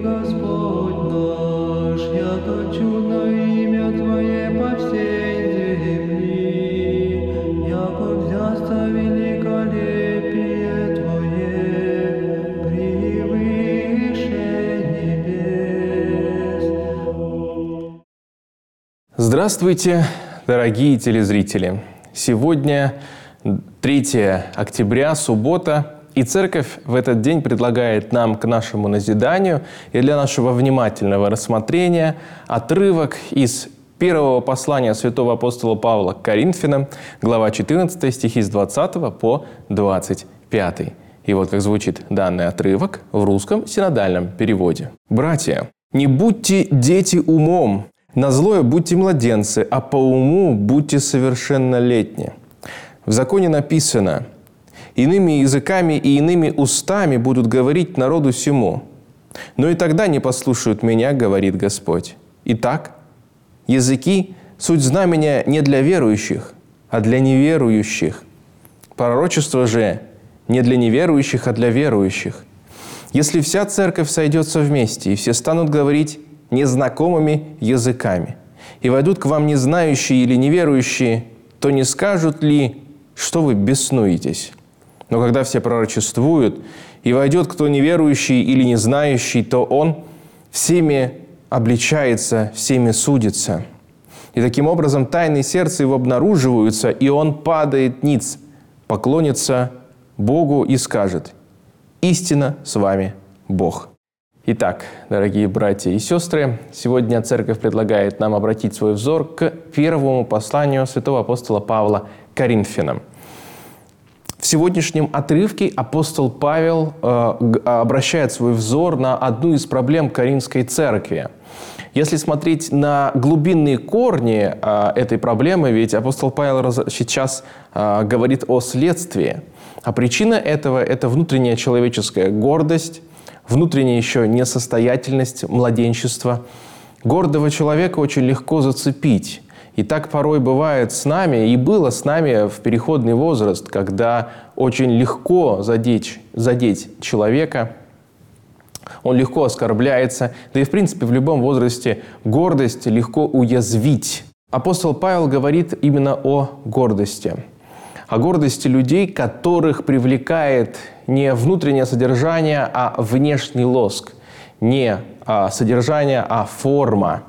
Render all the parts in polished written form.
Господь наш, яко чудно имя Твое по всей земли, яко взясто великолепие Твое превыше небес. Здравствуйте, дорогие телезрители! Сегодня 3 октября, суббота, и Церковь в этот день предлагает нам к нашему назиданию и для нашего внимательного рассмотрения отрывок из первого послания святого апостола Павла к Коринфянам, глава 14, стихи с 20 по 25. И вот как звучит данный отрывок в русском синодальном переводе. «Братья, не будьте дети умом, на злое будьте младенцы, а по уму будьте совершеннолетни. В законе написано: иными языками и иными устами будут говорить народу сему. Но и тогда не послушают меня, говорит Господь. Итак, языки – суть знамения не для верующих, а для неверующих. Пророчество же не для неверующих, а для верующих. Если вся церковь сойдется вместе, и все станут говорить незнакомыми языками, и войдут к вам незнающие или неверующие, то не скажут ли, что вы беснуетесь? Но когда все пророчествуют, и войдет кто неверующий или не знающий, то он всеми обличается, всеми судится. И таким образом тайны сердца его обнаруживаются, и он падает ниц, поклонится Богу и скажет: «Истинно с вами Бог». Итак, дорогие братья и сестры, сегодня Церковь предлагает нам обратить свой взор к первому посланию святого апостола Павла к Коринфянам. В сегодняшнем отрывке апостол Павел обращает свой взор на одну из проблем Коринфской церкви. Если смотреть на глубинные корни этой проблемы, ведь апостол Павел сейчас говорит о следствии. А причина этого – это внутренняя человеческая гордость, внутренняя еще несостоятельность, младенчество. Гордого человека очень легко зацепить. И так порой бывает с нами, и было с нами в переходный возраст, когда очень легко задеть человека, он легко оскорбляется, да и в принципе в любом возрасте гордость легко уязвить. Апостол Павел говорит именно о гордости людей, которых привлекает не внутреннее содержание, а внешний лоск, не содержание, а форма.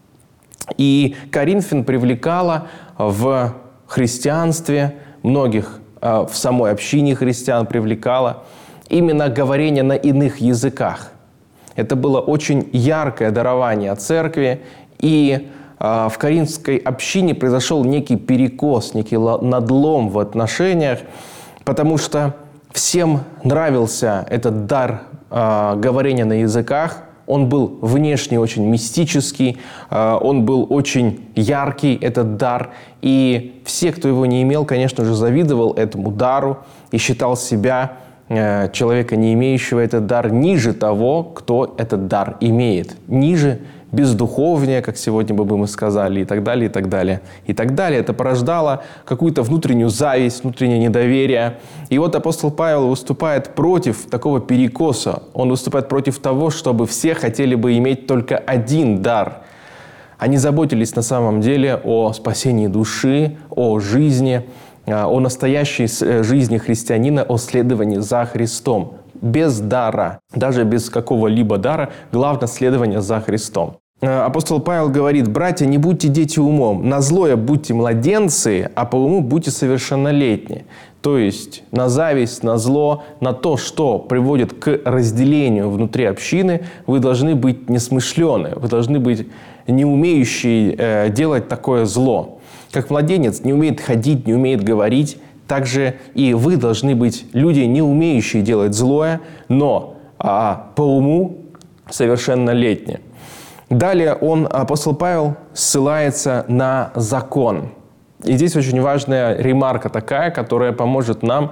И Коринфян привлекала в христианстве, многих в самой общине христиан привлекала именно говорение на иных языках. Это было очень яркое дарование церкви, и в коринфской общине произошел некий перекос, некий надлом в отношениях, потому что всем нравился этот дар говорения на языках. Он был внешне очень мистический, он был очень яркий, этот дар. И все, кто его не имел, конечно же, завидовал этому дару и считал себя, человека, не имеющего этот дар, ниже того, кто этот дар имеет. Ниже, бездуховнее, как сегодня бы мы сказали, и так далее, и так далее. И так далее. Это порождало какую-то внутреннюю зависть, внутреннее недоверие. И вот апостол Павел выступает против такого перекоса. Он выступает против того, чтобы все хотели бы иметь только один дар. Они заботились на самом деле о спасении души, о жизни, о настоящей жизни христианина, о следовании за Христом. Без дара, даже без какого-либо дара, главное следование за Христом. Апостол Павел говорит: «Братья, не будьте дети умом, на злое будьте младенцы, а по уму будьте совершеннолетни». То есть на зависть, на зло, на то, что приводит к разделению внутри общины, вы должны быть несмышлены, вы должны быть не умеющие делать такое зло. Как младенец не умеет ходить, не умеет говорить, также и вы должны быть люди, не умеющие делать злое, но по уму совершеннолетние. Далее апостол Павел ссылается на закон. И здесь очень важная ремарка такая, которая поможет нам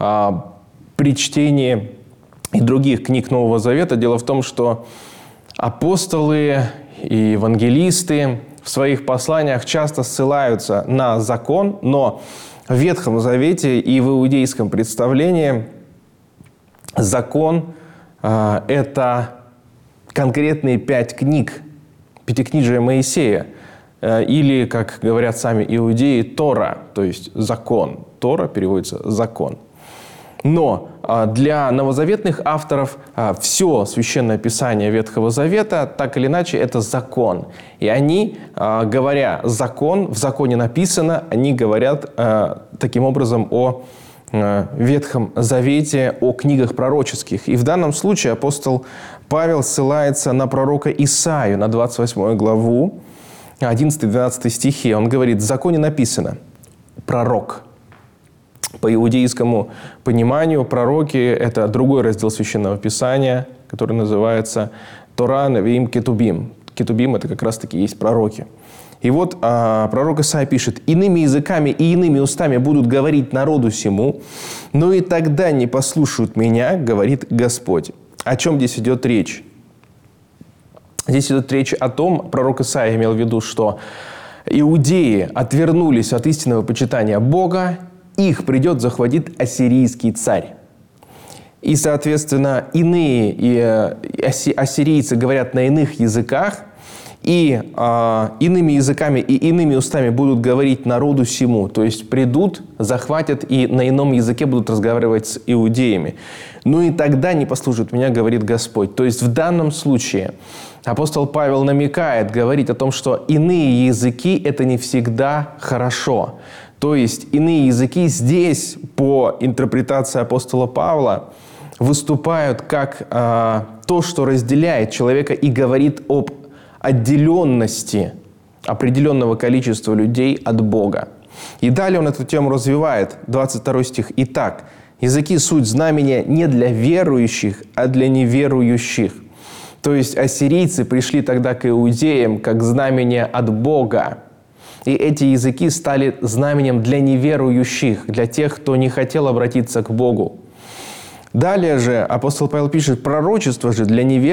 при чтении и других книг Нового Завета. Дело в том, что апостолы и евангелисты в своих посланиях часто ссылаются на закон, но в Ветхом Завете и в иудейском представлении закон – это конкретные 5 книг, пятикнижие Моисея, или, как говорят сами иудеи, Тора, то есть закон. Тора переводится «закон». Но для новозаветных авторов все Священное Писание Ветхого Завета, так или иначе, это закон. И они, говоря «закон», в законе написано, они говорят таким образом о Ветхом Завете, о книгах пророческих. И в данном случае апостол Павел ссылается на пророка Исаию, на 28 главу, 11-12 стихи. Он говорит: «В законе написано, пророк». По иудейскому пониманию пророки – это другой раздел Священного Писания, который называется Тора, Невиим, Кетубим. Кетубим – это как раз-таки есть пророки. И вот пророк Исаия пишет: «Иными языками и иными устами будут говорить народу сему, но и тогда не послушают меня, говорит Господь». О чем здесь идет речь? Здесь идет речь о том, пророк Исаия имел в виду, что иудеи отвернулись от истинного почитания Бога, их придет захватить ассирийский царь. И, соответственно, иные ассирийцы говорят на иных языках, и иными языками и иными устами будут говорить народу сему. То есть придут, захватят и на ином языке будут разговаривать с иудеями. «Ну и тогда не послушают меня, говорит Господь». То есть в данном случае апостол Павел намекает, говорит о том, что иные языки – это не всегда хорошо. То есть иные языки здесь, по интерпретации апостола Павла, выступают как то, что разделяет человека и говорит об отделенности определенного количества людей от Бога. И далее он эту тему развивает. 22 стих. «Итак, языки – суть знамения не для верующих, а для неверующих». То есть ассирийцы пришли тогда к иудеям как знамение от Бога. И эти языки стали знаменем для неверующих, для тех, кто не хотел обратиться к Богу. Далее же апостол Павел пишет: пророчество же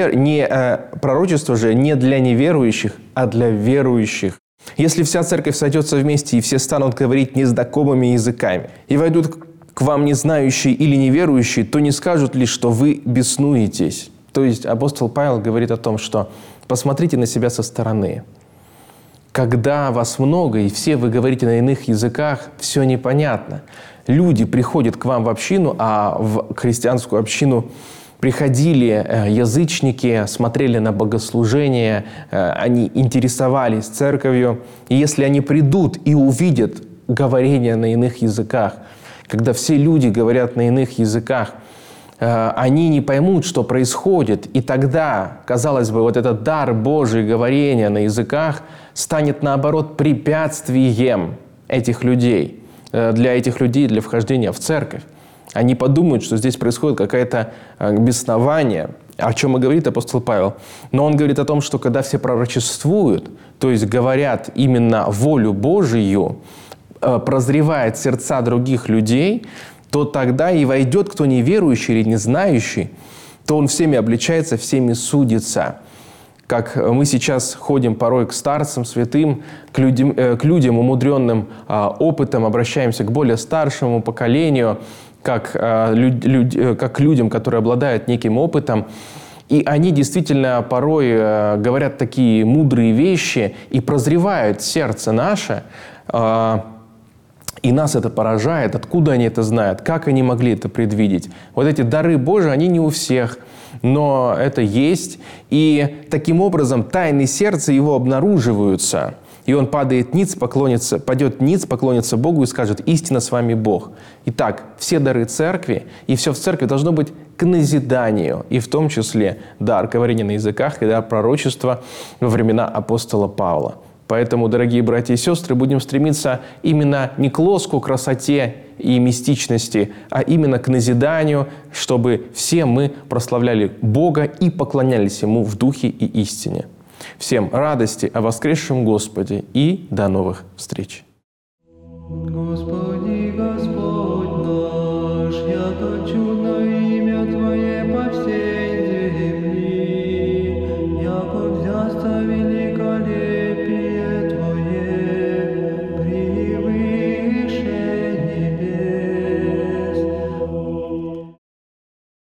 не для неверующих, а для верующих. Если вся церковь сойдется вместе, и все станут говорить незнакомыми языками, и войдут к вам незнающие или неверующие, то не скажут ли, что вы беснуетесь? То есть апостол Павел говорит о том, что посмотрите на себя со стороны. Когда вас много, и все вы говорите на иных языках, все непонятно. Люди приходят к вам в общину, а в христианскую общину приходили язычники, смотрели на богослужение, они интересовались церковью. И если они придут и увидят говорение на иных языках, когда все люди говорят на иных языках, они не поймут, что происходит. И тогда, казалось бы, вот этот дар Божий говорения на языках станет, наоборот, препятствием этих людей, для этих людей, для вхождения в церковь. Они подумают, что здесь происходит какое-то беснование, о чем и говорит апостол Павел. Но он говорит о том, что когда все пророчествуют, то есть говорят именно волю Божию, прозревает сердца других людей, то тогда и войдет кто неверующий или не знающий, то он всеми обличается, всеми судится. Как мы сейчас ходим порой к старцам, святым, к людям умудренным опытом, обращаемся к более старшему поколению, как к людям, которые обладают неким опытом. И они действительно порой говорят такие мудрые вещи и прозревают сердце наше. И нас это поражает. Откуда они это знают? Как они могли это предвидеть? Вот эти дары Божии, они не у всех, но это есть. И таким образом тайны сердца его обнаруживаются. И он падает ниц, падет ниц, поклонится Богу и скажет: «Истинно с вами Бог». Итак, все дары церкви, и все в церкви должно быть к назиданию, и в том числе дар говорения на языках и дар пророчества во времена апостола Павла. Поэтому, дорогие братья и сестры, будем стремиться именно не к лоску, красоте и мистичности, а именно к назиданию, чтобы все мы прославляли Бога и поклонялись Ему в духе и истине. Всем радости о воскресшем Господе и до новых встреч! Господи.